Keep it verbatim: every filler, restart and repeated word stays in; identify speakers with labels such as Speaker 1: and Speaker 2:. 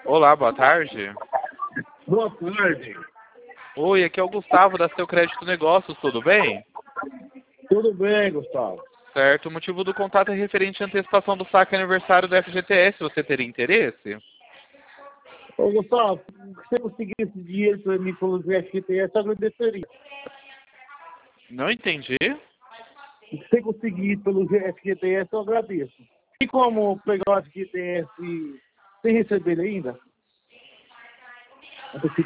Speaker 1: Olá, boa tarde.
Speaker 2: Boa tarde.
Speaker 1: Oi, aqui é o Gustavo da Seu Crédito Negócios, tudo bem?
Speaker 2: Tudo bem, Gustavo?
Speaker 1: Certo, o motivo do contato é referente à antecipação do saque aniversário do F G T S, você teria interesse?
Speaker 2: Ô, Gustavo, se você conseguir esse dinheiro para mim pelo F G T S, eu agradeceria.
Speaker 1: Não entendi.
Speaker 2: Se você conseguir pelo F G T S, eu agradeço. Tem como pegar o F G T S sem receber ele ainda?